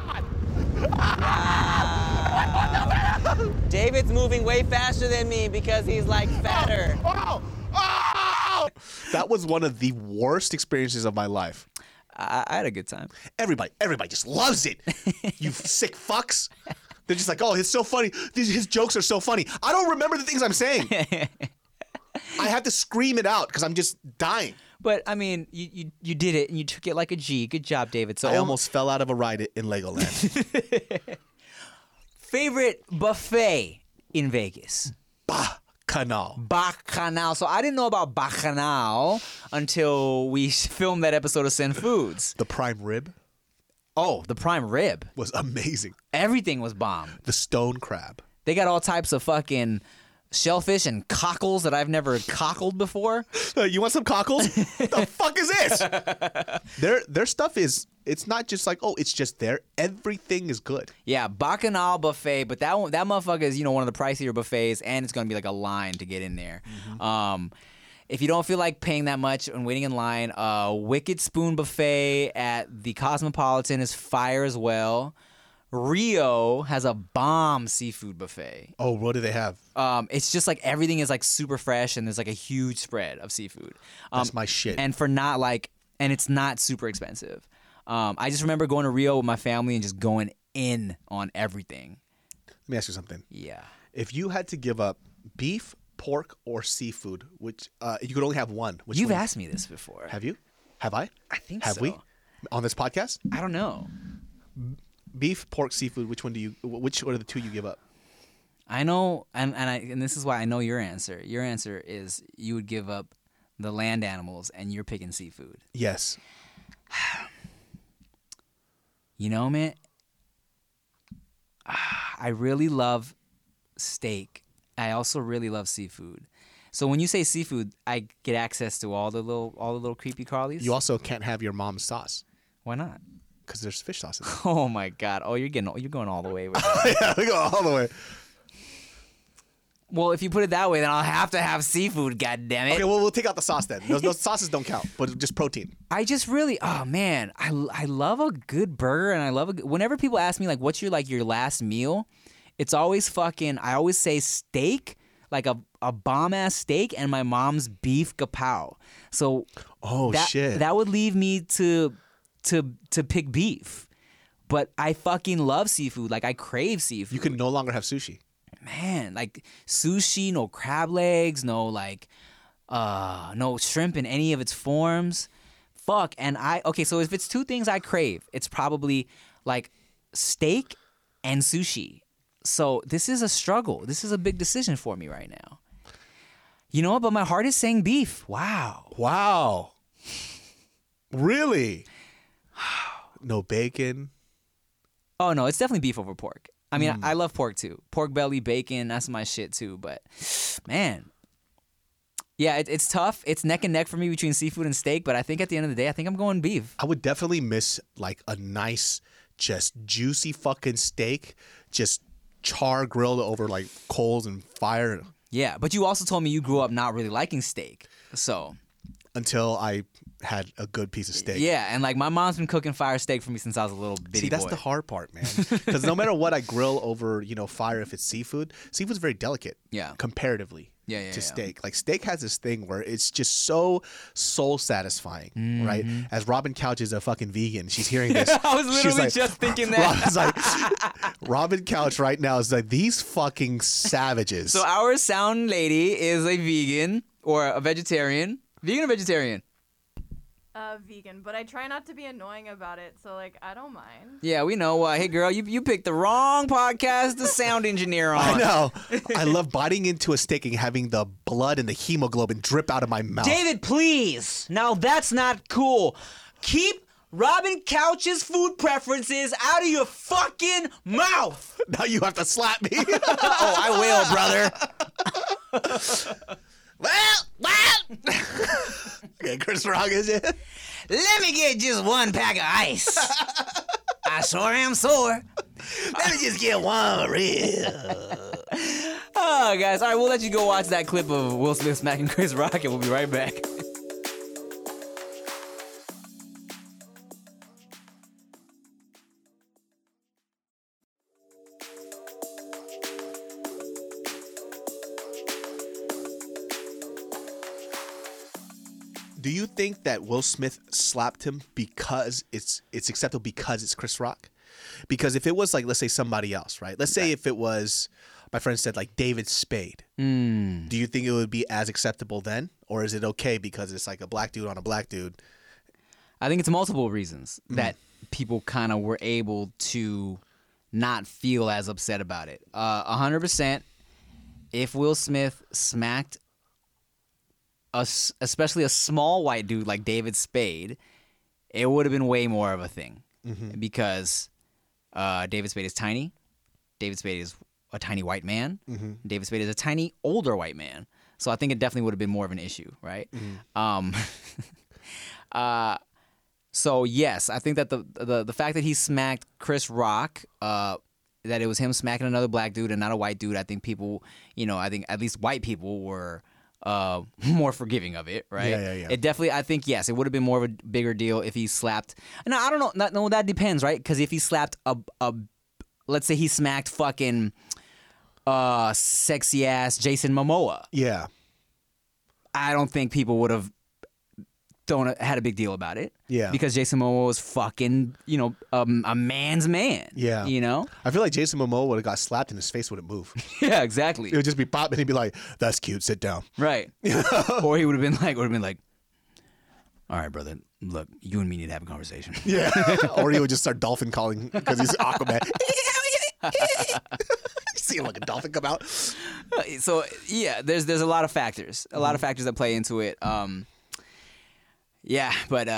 God! David's moving way faster than me because he's like fatter. Oh! Oh! That was one of the worst experiences of my life. I had a good time. Everybody just loves it. You sick fucks. They're just like, oh, it's so funny. His jokes are so funny. I don't remember the things I'm saying. I have to scream it out because I'm just dying. But I mean, you did it and you took it like a G. Good job, David. So I almost fell out of a ride in Legoland. favorite buffet in Vegas? Bacchanal. Bacchanal. So I didn't know about Bacchanal until we filmed that episode of Send Foods. The prime rib Oh, the prime rib. was amazing. Everything was bomb. The stone crab. They got all types of fucking shellfish and cockles that I've never cockled before. You want some cockles? The fuck is this? Their stuff is, it's not just like, oh, it's just there. Everything is good. Yeah, Bacchanal buffet, but that motherfucker is, one of the pricier buffets, and it's gonna be like a line to get in there. If you don't feel like paying that much and waiting in line, Wicked Spoon buffet at the Cosmopolitan is fire as well. Rio has a bomb seafood buffet. Oh, what do they have? It's just like everything is like super fresh, and there's like a huge spread of seafood. That's my shit. And and it's not super expensive. I just remember going to Rio with my family and just going in on everything. Let me ask you something. Yeah. If you had to give up beef, pork, or seafood, which you could only have one, which You've one? asked me this before. Have you? Have I? I think Have so. we? On this podcast? I don't know. Beef, pork, seafood, which are the two you give up? I know, and this is why I know your answer. Your answer is you would give up the land animals, and you're picking seafood. Yes. Man, I really love steak. I also really love seafood. So when you say seafood, I get access to all the little creepy crawlies. You also can't have your mom's sauce Why not? because there's fish sauce in it. Oh my God! Oh, you're going all the way with Yeah, we go all the way. Well, if you put it that way, then I'll have to have seafood. God damn it! Okay, well, we'll take out the sauce then. Those sauces don't count, but just protein. I just really, oh man, I love a good burger, and I love whenever people ask me like, what's your last meal? It's always fucking. I always say steak, like a bomb ass steak, and my mom's beef kapow. So shit. that would leave me to pick beef, but I fucking love seafood. Like I crave seafood. You can no longer have sushi. Man, like sushi, no crab legs, no shrimp in any of its forms. Fuck. And so if it's two things I crave, it's probably like steak and sushi. So this is a struggle. This is a big decision for me right now. You know what? But my heart is saying beef. Wow. Really? No bacon? Oh, no, it's definitely beef over pork. I mean, I love pork too. Pork belly, bacon, that's my shit too. But, man, yeah, it's tough. It's neck and neck for me between seafood and steak. But I think at the end of the day, I think I'm going beef. I would definitely miss like a nice, just juicy fucking steak, just char grilled over like coals and fire. Yeah, but you also told me you grew up not really liking steak. So until I had a good piece of steak. Yeah, and like my mom's been cooking fire steak for me since I was a little bitty See, that's boy. the hard part, man. Because no matter what I grill over, fire, if it's seafood's very delicate. Yeah. Comparatively. Yeah. To steak. Like steak has this thing where it's just so soul satisfying, right? As Robin Couch is a fucking vegan, she's hearing this. I was literally just thinking that. Robin Couch right now is like, these fucking savages. So our sound lady is a vegan or a vegetarian. Vegan or vegetarian? Vegan, but I try not to be annoying about it, so like I don't mind. Yeah, we know. Hey, girl, you picked the wrong podcast to sound engineer on. I know. I love biting into a steak and having the blood and the hemoglobin drip out of my mouth. David, please. Now that's not cool. Keep Robin Couch's food preferences out of your fucking mouth. Now you have to slap me. Oh, I will, brother. well. Okay, Chris Rock is it? Let me get just one pack of ice. I sure am sore. Let me just get one real. Oh, guys. All right, we'll let you go watch that clip of Will Smith smacking Chris Rock, and we'll be right back. Do you think that Will Smith slapped him because it's acceptable because it's Chris Rock? Because if it was like, let's say somebody else, right? Let's say if it was, my friend said like David Spade. Do you think it would be as acceptable then? Or is it okay because it's like a black dude on a black dude? I think it's multiple reasons that people kind of were able to not feel as upset about it. 100%, if Will Smith smacked especially a small white dude like David Spade, it would have been way more of a thing because David Spade is tiny. David Spade is a tiny white man. David Spade is a tiny older white man. So I think it definitely would have been more of an issue, right? So yes, I think that the fact that he smacked Chris Rock, that it was him smacking another black dude and not a white dude, I think people, I think at least white people were more forgiving of it, right? Yeah. It definitely, I think, yes, it would have been more of a bigger deal if he slapped. No, I don't know. No, that depends, right? Because if he slapped let's say he smacked fucking sexy ass Jason Momoa. Yeah. I don't think people would have had a big deal about it. Yeah. Because Jason Momoa was fucking, a man's man. Yeah. I feel like Jason Momoa would have got slapped and his face wouldn't move. Yeah, exactly. It would just be popping and he'd be like, that's cute, sit down. Right. Or he would have been like, all right, brother, look, you and me need to have a conversation. Yeah. Or he would just start dolphin calling because he's Aquaman. See him like a dolphin come out. So yeah, there's a lot of factors. A lot of factors that play into it. Yeah, but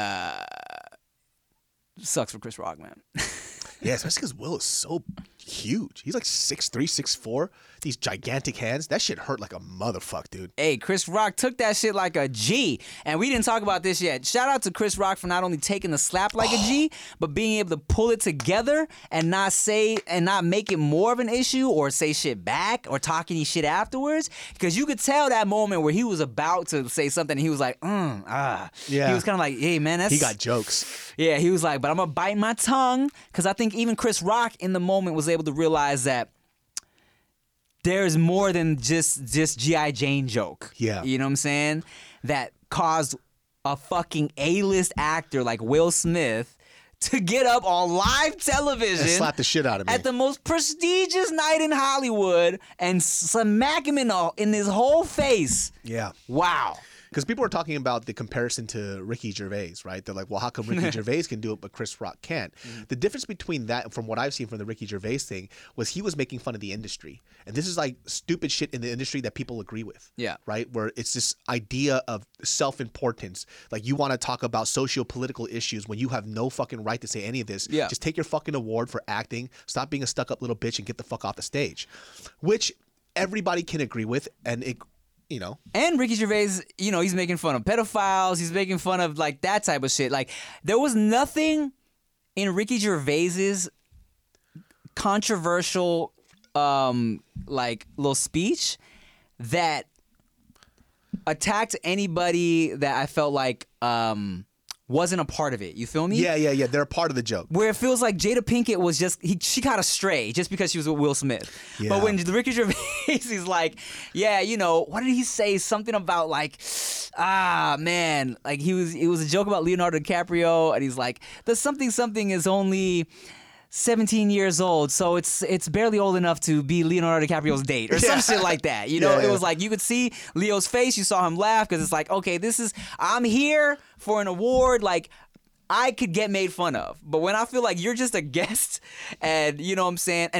sucks for Chris Rock, man. Yeah, especially because Will is so huge. He's like 6'3", 6'4". These gigantic hands. That shit hurt like a motherfucker, dude. Hey, Chris Rock took that shit like a G. And we didn't talk about this yet. Shout out to Chris Rock for not only taking the slap like a G, but being able to pull it together and not make it more of an issue or say shit back or talk any shit afterwards. Because you could tell that moment where he was about to say something and he was like, Yeah. He was kind of like, hey, man, He got jokes. Yeah, he was like, but I'm going to bite my tongue. Because I think even Chris Rock in the moment was able to realize that there's more than just G.I. Jane joke. Yeah. You know what I'm saying? That caused a fucking A-list actor like Will Smith to get up on live television And slap the shit out of me. at the most prestigious night in Hollywood and smack him in his whole face. Yeah. Wow. Because people are talking about the comparison to Ricky Gervais, right? They're like, well, how come Ricky Gervais can do it, but Chris Rock can't? The difference between that, from what I've seen from the Ricky Gervais thing, was he was making fun of the industry. And this is like stupid shit in the industry that people agree with. Yeah. Right? Where it's this idea of self-importance. Like, you want to talk about socio-political issues when you have no fucking right to say any of this. Yeah. Just take your fucking award for acting, stop being a stuck-up little bitch, and get the fuck off the stage. Which everybody can agree with, and it... And Ricky Gervais, he's making fun of pedophiles. He's making fun of like that type of shit. Like there was nothing in Ricky Gervais's controversial, like little speech that attacked anybody that I felt like wasn't a part of it. You feel me? Yeah. They're a part of the joke. Where it feels like Jada Pinkett was she got astray just because she was with Will Smith. Yeah. But when Ricky Gervais is like, yeah, what did he say? Something about like, man, like it was a joke about Leonardo DiCaprio, and he's like, the something is only 17 years old, so it's barely old enough to be Leonardo DiCaprio's date or some shit like that. It was like you could see Leo's face, you saw him laugh because it's like, okay, I'm here for an award, like I could get made fun of. But when I feel like you're just a guest, and you know what I'm saying,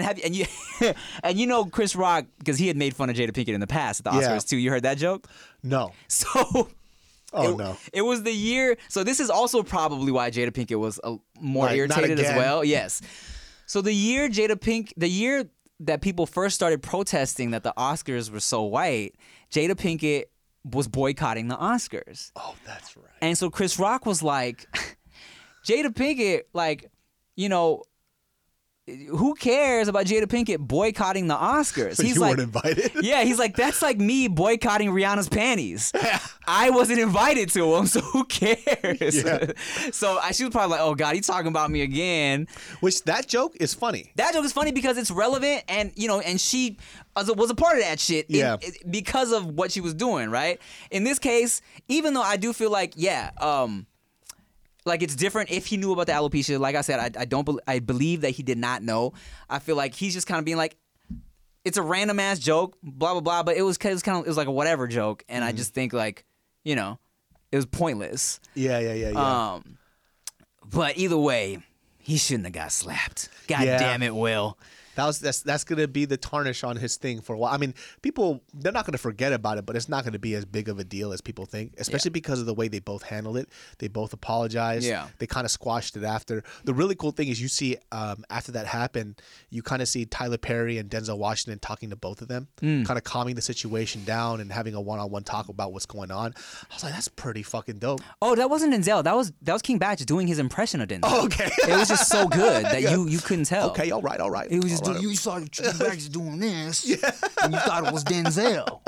and Chris Rock, because he had made fun of Jada Pinkett in the past at the Oscars too. You heard that joke? No. So Oh, no. It was the year. So this is also probably why Jada Pinkett was more Like, not irritated as again. well. Yes. So the year that people first started protesting that the Oscars were so white, Jada Pinkett was boycotting the Oscars. Oh, that's right. And so Chris Rock was like, Jada Pinkett, like, you know, who cares about Jada Pinkett boycotting the Oscars? So He's you like, weren't invited? yeah, he's like, that's like me boycotting Rihanna's panties. I wasn't invited to them, so who cares? Yeah. So she was probably like, oh God, he's talking about me again. Which that joke is funny. That joke is funny because it's relevant, and you know, and she was a part of that shit because of what she was doing, right? In this case, even though I do feel like, like it's different if he knew about the alopecia. Like I said, I believe that he did not know. I feel like he's just kind of being like, it's a random ass joke, blah blah blah. But it was like a whatever joke, and I just think like, you know, it was pointless. Yeah. But either way, he shouldn't have got slapped. God Yeah. damn it, Will. That's gonna be the tarnish on his thing for a while. I mean, people, they're not gonna forget about it, but it's not gonna be as big of a deal as people think, especially because of the way they both handled it. They both apologized. Yeah. They kind of squashed it after. The really cool thing is you see after that happened, you kind of see Tyler Perry and Denzel Washington talking to both of them, kind of calming the situation down and having a one-on-one talk about what's going on. I was like, that's pretty fucking dope. Oh, that wasn't Denzel. That was King Batch doing his impression of Denzel. Oh, okay. It was just so good that you couldn't tell. Okay, all right. It was just All right. you saw King Batch doing this, and you thought it was Denzel.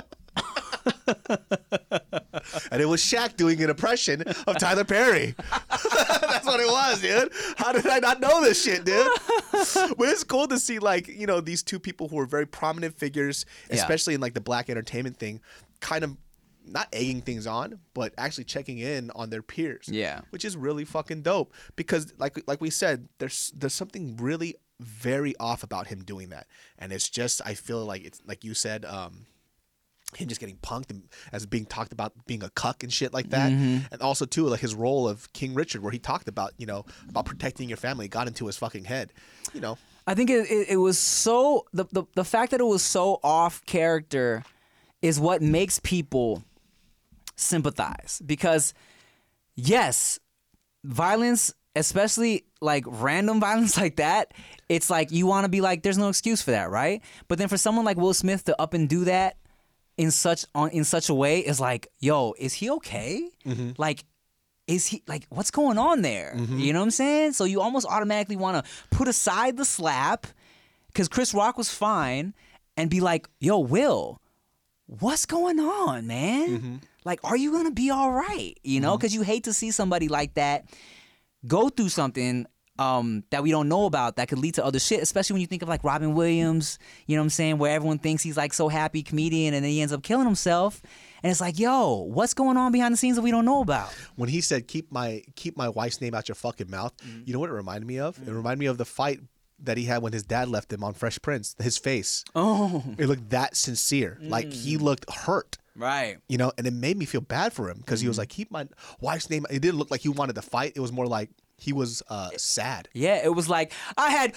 And it was Shaq doing an impression of Tyler Perry. That's what it was, dude. How did I not know this shit, dude? But it's cool to see, like, you know, these two people who are very prominent figures, especially in like the black entertainment thing, kind of not egging things on, but actually checking in on their peers. Yeah. Which is really fucking dope. Because like we said, there's something really very off about him doing that. And it's just, I feel like it's like you said, him just getting punked and as being talked about being a cuck and shit like that. And also too, like his role of King Richard, where he talked about, you know, about protecting your family, got into his fucking head, you know. I think it was so the fact that it was so off character is what makes people sympathize, because yes, violence, especially like random violence like that, it's like you want to be like, there's no excuse for that, right? But then for someone like Will Smith to up and do that in such a way is like, yo, is he okay? Like, is he like, what's going on there? You know what I'm saying? So you almost automatically want to put aside the slap because Chris Rock was fine and be like, yo, Will, what's going on, man? Like, are you gonna be all right? You know, because you hate to see somebody like that go through something that we don't know about that could lead to other shit, especially when you think of like Robin Williams, you know what I'm saying, where everyone thinks he's like so happy comedian and then he ends up killing himself. And it's like, yo, what's going on behind the scenes that we don't know about? When he said, keep my wife's name out your fucking mouth, you know what it reminded me of? It reminded me of the fight that he had when his dad left him on Fresh Prince. His face. Oh. It looked that sincere. Like he looked hurt. Right. You know, and it made me feel bad for him because he was like, keep my wife's name. It didn't look like he wanted to fight. It was more like he was sad. Yeah, it was like, I had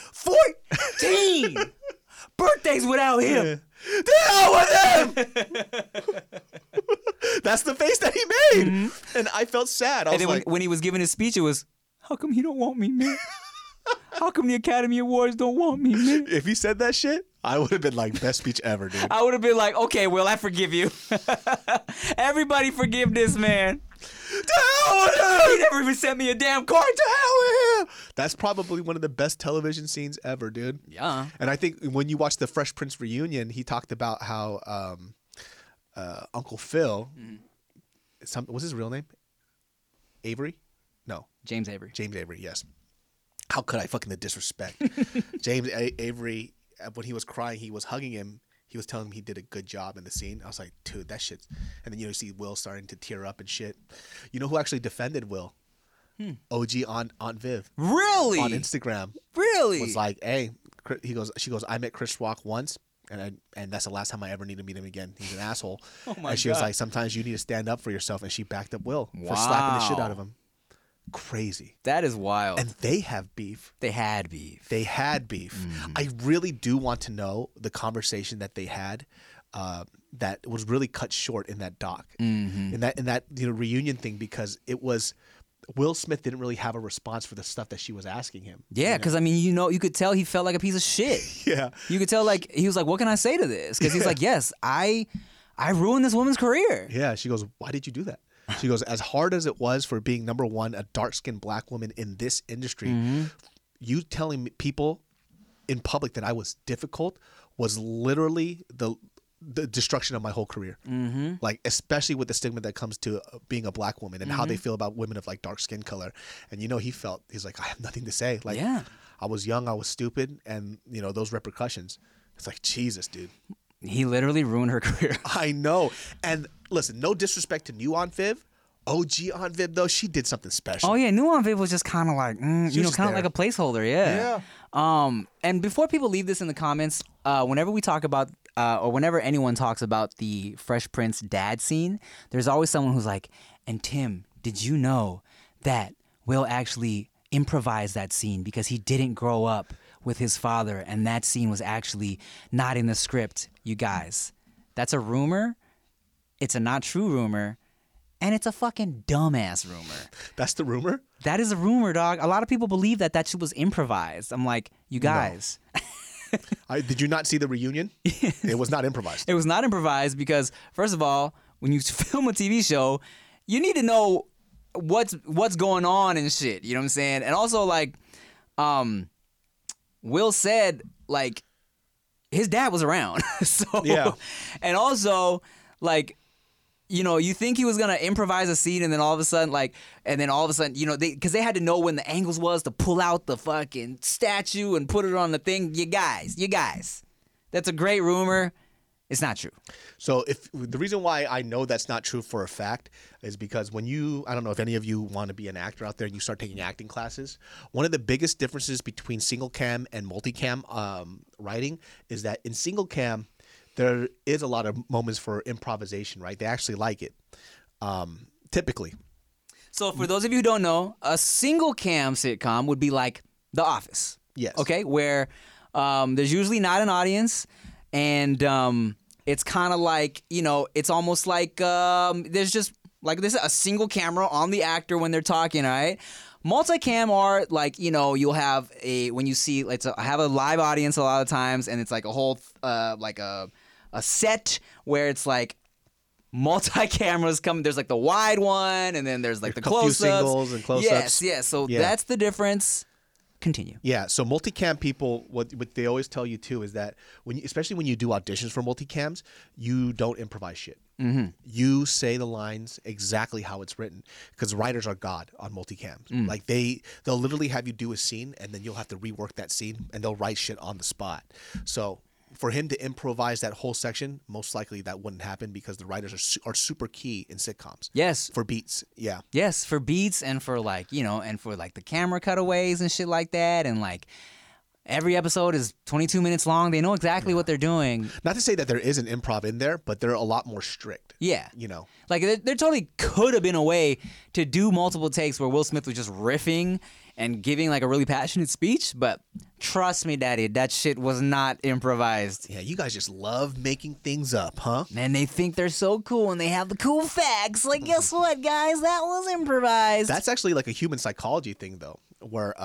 14 birthdays without him. The hell with him! That's the face that he made. And I felt sad. I And was then like, when he was giving his speech, it was, how come he don't want me, man? How come the Academy Awards don't want me, man? if he said that shit, I would have been like, best speech ever, dude. I would have been like, okay, Will, I forgive you. Everybody forgive this man. To hell with him! He never even sent me a damn card. To hell with him! That's probably one of the best television scenes ever, dude. Yeah. And I think when you watch the Fresh Prince reunion, he talked about how Uncle Phil, what's his real name? Avery? No. James Avery. James Avery, yes. How could I fucking the disrespect? James Avery, when he was crying, he was hugging him. He was telling him he did a good job in the scene. I was like, dude, that shit's... And then, you know, you see Will starting to tear up and shit. You know who actually defended Will? OG Aunt Viv. Really? On Instagram. Really? Was like, hey, she goes, I met Chris Rock once, and that's the last time I ever need to meet him again. He's an asshole. Oh my and she was God. like, sometimes you need to stand up for yourself. And she backed up Will for slapping the shit out of Wow. him. Crazy. That is wild. And they have beef. They had beef. They had beef. I really do want to know the conversation that they had that was really cut short in that doc, in that reunion thing, because it was Will Smith didn't really have a response for the stuff that she was asking him. Yeah, because I mean, you could tell he felt like a piece of shit. Yeah, you could tell like he was like, "What can I say to this?" Because he's like, "Yes, I ruined this woman's career." Yeah, she goes, "Why did you do that?" She goes, "As hard as it was for being number one, a dark-skinned black woman in this industry, you telling people in public that I was difficult was literally the destruction of my whole career. Like, especially with the stigma that comes to being a black woman and how they feel about women of like dark skin color." And he's like, "I have nothing to say. Like, I was young, I was stupid, and those repercussions." It's like, Jesus, dude. He literally ruined her career. I know. And listen, no disrespect to new Aunt Viv. OG Aunt Viv, though, she did something special. Oh yeah, new Aunt Viv was just kind of like, kind of there. like a placeholder. Yeah. And before people leave this in the comments, whenever we talk about, or whenever anyone talks about the Fresh Prince dad scene, there's always someone who's like, "And Tim, did you know that Will actually improvised that scene because he didn't grow up with his father, and that scene was actually not in the script?" You guys, that's a rumor. It's a not true rumor. And it's a fucking dumbass rumor. That's the rumor? That is a rumor, dog. A lot of people believe that shit was improvised. I'm like, you guys. No. Did you not see the reunion? It was not improvised. It was not improvised because, first of all, when you film a TV show, you need to know what's going on and shit. You know what I'm saying? And also, like, Will said, like, his dad was around. So, yeah. And also, like, you think he was gonna improvise a scene, and then all of a sudden, because they had to know when the angles was to pull out the fucking statue and put it on the thing. You guys, that's a great rumor. It's not true. So if the reason why I know that's not true for a fact is because I don't know if any of you want to be an actor out there and you start taking acting classes, one of the biggest differences between single cam and multicam writing is that in single cam, there is a lot of moments for improvisation, right? They actually like it, typically. So for those of you who don't know, a single cam sitcom would be like The Office. Yes. Okay, where there's usually not an audience, and it's kind of like, it's almost like there's just like this a single camera on the actor when they're talking, all right? Multicam are like, you'll have when you see, have a live audience a lot of times, and it's like a whole, like a set where it's like multi-cameras come. There's like the wide one, and then there's like the close-ups. Singles and close-ups. Yes. So that's the difference. Continue. Yeah. So multicam people, what they always tell you too is that especially when you do auditions for multicams, you don't improvise shit. Mm-hmm. You say the lines exactly how it's written, because writers are God on multicams. Like they'll literally have you do a scene, and then you'll have to rework that scene, and they'll write shit on the spot. So for him to improvise that whole section, most likely that wouldn't happen, because the writers are super key in sitcoms. Yes. For beats. Yeah. Yes, for beats, and for like, and for like the camera cutaways and shit like that, and like every episode is 22 minutes long. They know exactly what they're doing. Not to say that there isn't improv in there, but they're a lot more strict. Yeah. Like there totally could have been a way to do multiple takes where Will Smith was just riffing and giving like a really passionate speech, but trust me, Daddy, that shit was not improvised. Yeah, you guys just love making things up, huh? And they think they're so cool, and they have the cool facts. Like, guess what, guys? That was improvised. That's actually like a human psychology thing, though, where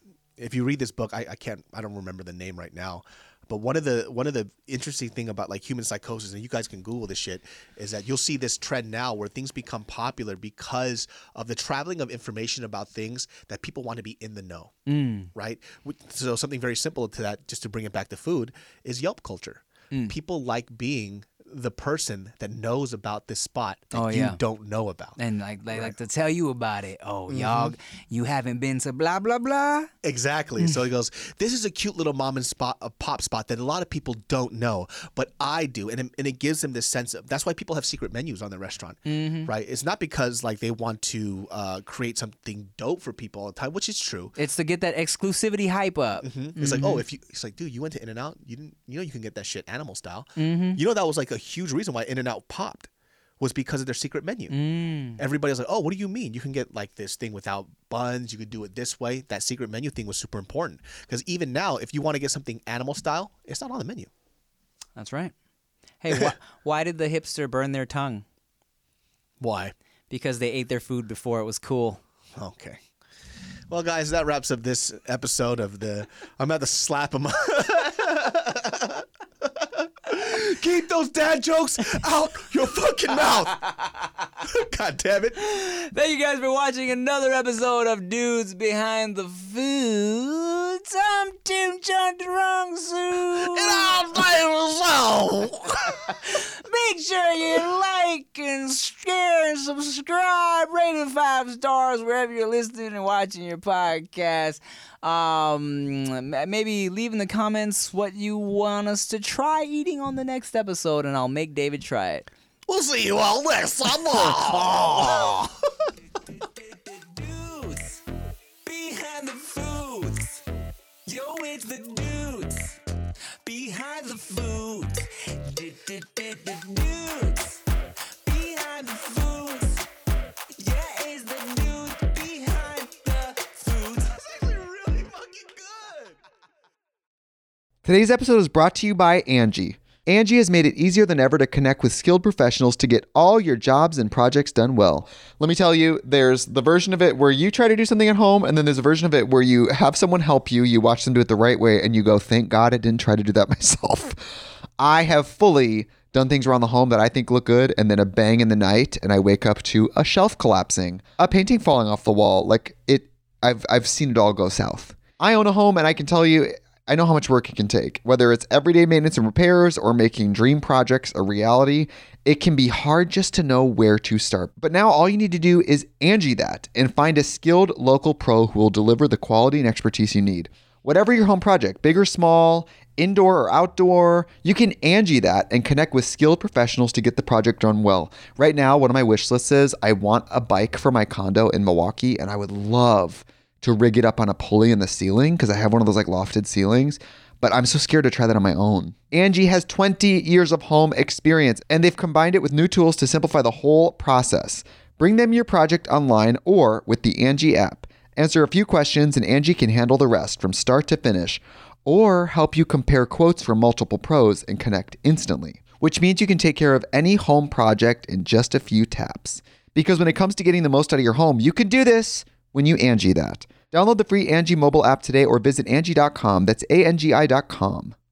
if you read this book, I don't remember the name right now, but one of the interesting thing about like human psychosis, and you guys can Google this shit, is that you'll see this trend now where things become popular because of the traveling of information about things that people want to be in the know, right? So something very simple to that, just to bring it back to food, is Yelp culture. People like being the person that knows about this spot that you don't know about. And like they like to tell you about it. Oh, y'all, you haven't been to blah, blah, blah. Exactly. So he goes, this is a cute little mom and pop spot that a lot of people don't know, but I do. And it gives them this sense of, that's why people have secret menus on their restaurant, right? It's not because like they want to create something dope for people all the time, which is true. It's to get that exclusivity hype up. It's like, oh, it's like, dude, you went to In-N-Out, you can get that shit animal style. That was like a huge reason why In-N-Out popped, was because of their secret menu. Everybody's like, oh, what do you mean? You can get like this thing without buns. You could do it this way. That secret menu thing was super important, because even now, if you want to get something animal style, it's not on the menu. That's right. Hey, why did the hipster burn their tongue? Why? Because they ate their food before it was cool. Okay. Well, guys, that wraps up this episode of the. I'm about to slap him. Keep those dad jokes out your fucking mouth. God damn it. Thank you guys for watching another episode of Dudes Behind the Foods. I'm Tim John DeRongsu. And I'll play Make sure you like and share and subscribe. Rate it 5 stars wherever you're listening and watching your podcast. Maybe leave in the comments what you want us to try eating on the next episode, and I'll make David try it. We'll see you all next time. Dudes behind the foods. Yo, it's the dudes behind the foods. Dudes behind the foods. Yeah, it's the dudes behind the foods. That's actually really fucking good. Today's episode is brought to you by Angie. Angie has made it easier than ever to connect with skilled professionals to get all your jobs and projects done well. Let me tell you, there's the version of it where you try to do something at home, and then there's a version of it where you have someone help you, you watch them do it the right way, and you go, thank God I didn't try to do that myself. I have fully done things around the home that I think look good, and then a bang in the night, and I wake up to a shelf collapsing, a painting falling off the wall. I've seen it all go south. I own a home, and I can tell you, I know how much work it can take. Whether it's everyday maintenance and repairs or making dream projects a reality, it can be hard just to know where to start. But now all you need to do is Angie that and find a skilled local pro who will deliver the quality and expertise you need. Whatever your home project, big or small, indoor or outdoor, you can Angie that and connect with skilled professionals to get the project done well. Right now, one of my wish lists is I want a bike for my condo in Milwaukee, and I would love to rig it up on a pulley in the ceiling because I have one of those like lofted ceilings, but I'm so scared to try that on my own. Angie has 20 years of home experience, and they've combined it with new tools to simplify the whole process. Bring them your project online or with the Angie app. Answer a few questions and Angie can handle the rest from start to finish, or help you compare quotes from multiple pros and connect instantly, which means you can take care of any home project in just a few taps. Because when it comes to getting the most out of your home, you can do this when you Angie that. Download the free Angie mobile app today or visit Angie.com. That's ANGI.com.